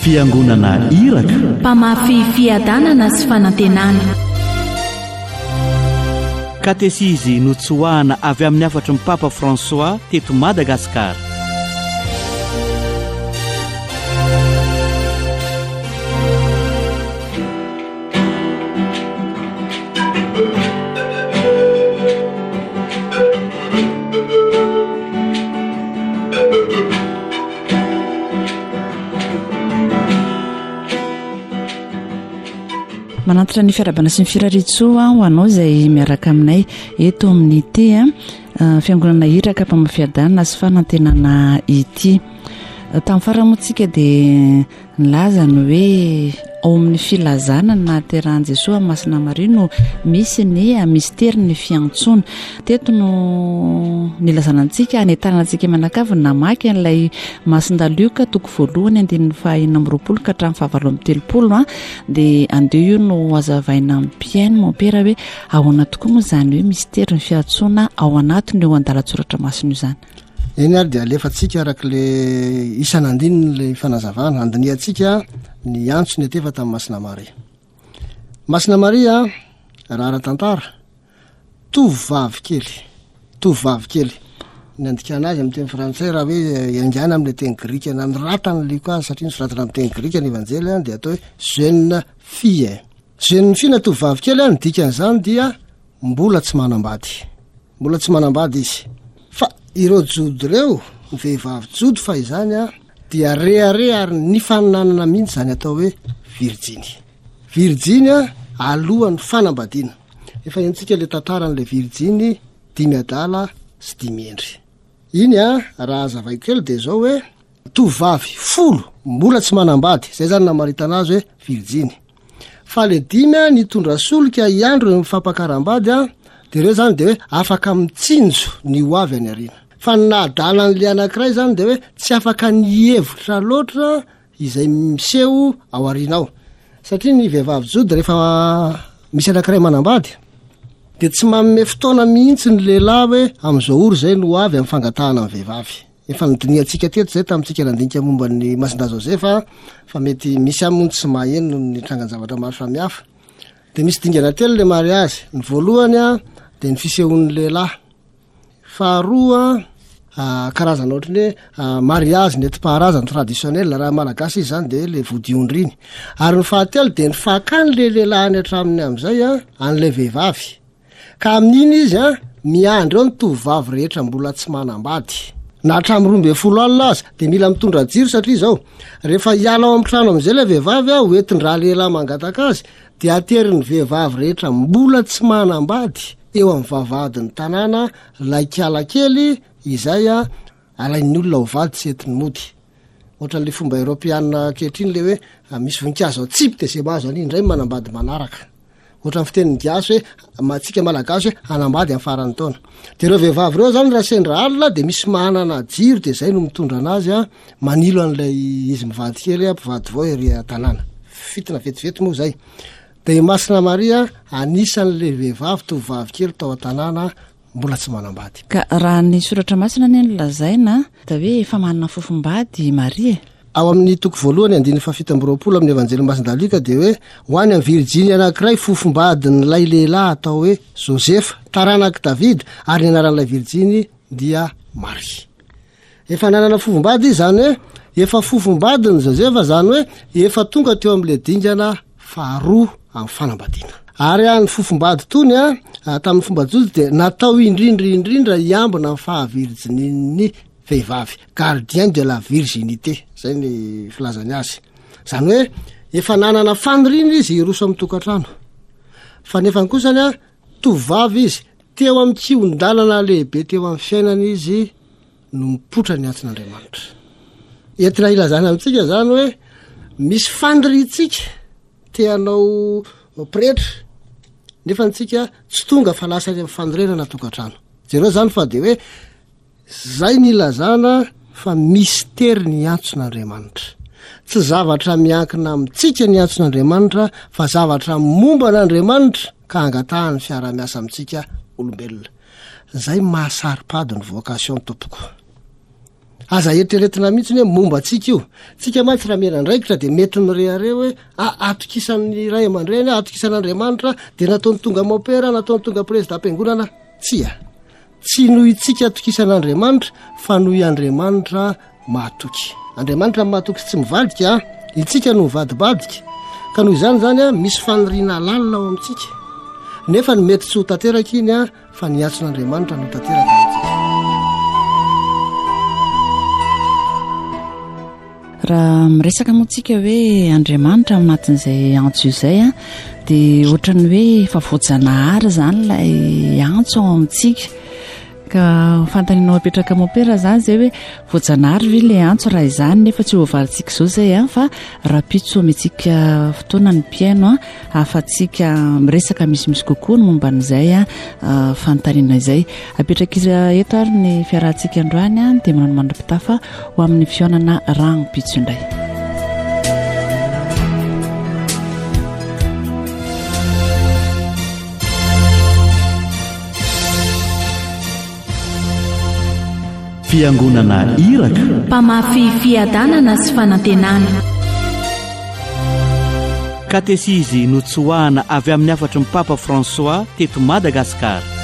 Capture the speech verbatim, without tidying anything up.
fiangonana iraka, mpamafy fiadanana sy fanantenana. katesizy notsoahana avy amin'ny afatry ny Papa François teto Madagasikara. Manantitra ny fiarabana sy ny firaritsoa ho anao izay miaraka aminay eto amin'ny ity a fiangonana iraka mpamafiadanana sy fanantenana ity. Tamin'ny faramontsika dia nilaza ny hoe ao amin'ny filazana na terahan Jesosy Masina Maria no misy ny mistera ny fiantsoana. Teto no nilazana antsika anetana antsika manakavy namaky an'ilay Masindaluka toko voalohany andininy fahaenina amby roapolo ka hatramin'ny fahavalo amby telopolo a dia andeo io no azavaina amin'ny piainy mompera hoe ao anaty tokoa moa izany hoe mistera ny fiantsoana ao anatiny eo an-dalatsoratra masina io izany. Eny ary dia alefatsika arak'le isanandininy le fanazavana andiniatsika ny antso ny atefa tamin'ny Masina Maria. Masina Maria raha ara-tantara tovovavy kely, tovovavy kely. Ny andikana azy amin'ny teny frantsay raha hoe iangana amin'ny teny grika na niratany liko azy satria nisoratana amin'ny teny grika ny evanjely dia atao hoe jeune fille. Jeune fille na tovovavy kely ny dikan'izany dia mbola tsy manambady. Mbola tsy manambady izy. Fa ireo jody reo ny vehivavy jody fa izany a dia rehare ary ny faninanana mihitsy zany atao hoe virginy. Virginy alohan'ny fanambadiana. Efa hentsika le tantaran'le virginy dimy adala sy dimy endry. Iny a raha azavaiko kely dia zao hoe tovavy folo mbola tsy manambady, zay zany namaritana azy hoe virginy. Fa le dimy a nitondra solika iandro ny fampakaram-bady a dia ireo zany dia hoe afaka mitsinjo ny ho avy any arina. Fa nadalan'le anankiray zany dia hoe tsy afaka nihevotra loatra izay miseho ao arinao. Satria ny vehivavy jody rehefa misy anankiray manambady dia tsy manome fotoana mihitsy ny lehilahy hoe amin'izao oro zay no ho avy amin'ny fangatahana amin'ny vehivavy. Efa nidiniantsika teto zay tamintsika nandinika momba ny Masinda Josefa fa mety misy amony tsy maheno ny trangan-javatra maro samihafa. Dia misy dingana telo le mariazy. Ny voalohany a dia ny fisehon'ny lehilahy. Faharoa a karazana ohatry hoe mariazy nentim-paharazana traditionnel raha malagasy izy zany dia le vodiondriny. Ary ny fahatelo dia ny fakany le lehilahy ny hatraminy amin'izay a an'ilay vehivavy. Ka amin'iny izy a miandro eo ny tovovavy rehetra mbola tsy manambady. Na hatramin'ny roa ambin'ny folo alina aza dia mila mitondra jiro satria izao rehefa hiala ao amin'ny trano amin'izay ilay vehivavy a hoentin-draha lehilahy mangataka azy dia aterin'ny vehivavy rehetra mbola tsy manambady eo amin'ny vavahadin'ny tanàna laikala kely izay a alain'ny olona ho vady tsy entiny mody. Ohatran'le fomba Europeana ankehitriny le hoe misy voninkazo atsipy dia zay mahazo an'iny indray manambady manaraka. Ohatran'ny fitenin'ny gasy hoe matsika malagasy hoe anambady amin'ny faran'ny taona. Dia ireo vehivavy ireo zany raha sendra alina dia misy manana jiro dia zay no mitondra anazy a manilo an'ilay izy mivady kely a mpivady vao ery tanàna. Fitina vetivety moa zay. Dia Masina Maria anisan'le vehivavy tovovavy kely tao an-tanàna mbola tsy manambady. Ka raha ny soratra masina ny lazaina da hoe efa manana fofombady Maria. Ao amin'ny toko voalohany andiny fafito amby roapolo amin'ny evanjely Masindaluka dia hoe ho any amin'ny virginy anankiray fofombadin'ilay lehilahy atao hoe Josefa taranak'i Davida ary ny anaran'ilay virginy dia Maria. Efa nanana fofombady izy zany hoe efa fofombadin'i Josefa zany hoe efa tonga teo amin'ilay dingana faharoa amin'ny fanambadiana. Ary a ny fofombady tony a tamin'ny fomba jody dia natao indrindra indrindra hiambina amin'ny fahavirginin'ny vehivavy, gardien de la virginité zay ny filazany azy. Zany hoe efa nanana faniriny izy hiroso amin'ny tokantrano. Fa nefa kosany a tovavy izy teo amin'ny kion-dalana lehibe teo amin'ny fiainana izy no mipotra ny antson'Andriamanitra. Entina ilazana amintsika zany hoe misy faniritsika teanao pretra nefa ntsika tsy tonga fa lasa ny fanirenana tokantrano. Jereo zany fa dia hoe zay ny ilazana fa mistera ny antson'Andriamanitra. Tsy zavatra miankina amintsika ny antson'Andriamanitra fa zavatra momba n'Andriamanitra ka angatahany fiara-miasa amintsika olombelona. Zay mahasaripady ny vocation tompoko. aza eritreretina mihitsy hoe momba atsika io tsika matsy raha merandraikitra de mety nyreare hoe atokisan'ny ray aman-dreny atokisan'andriamanitra de nataony tonga mopera nataony tonga président am-piangonana tsia tsy noho itsika atokisan'andriamanitra fa noho iandriamanitra mahatoky andriamanitra mahatoky tsy mivadika itsika no mivadibadika ka noho izany zany a misy faniriana lalina ao amintsika nefa ny mety tsy ho tanteraka iny a fa niatson'andriamanitra no tanteraka amintsika. raha miresaka moatsika hoe andriamanitra anatin'izay antso izay a dia ohatrany hoe efa voajanahary zany lay antso ao amintsika ka fantaninao apetraka mopera zany zay hoe voajanahary ve le antso raha izany nefa tsy hovalintsika zao zay a fa raha pitso mitsika fotoana ny mpiaino a afa-tsika miresaka misimisy kokoa no momba n'izay a fantanina izay apetraka izy eto ary ny fiarahantsika androany a dia manano mandra-pitafa ho amin'ny fionana rano pitso indray. fiangonana iraka mpamafy fiadanana sy fanantenana katesizy notsoahana avy amin'ny afatry ny papa François teto Madagasikara.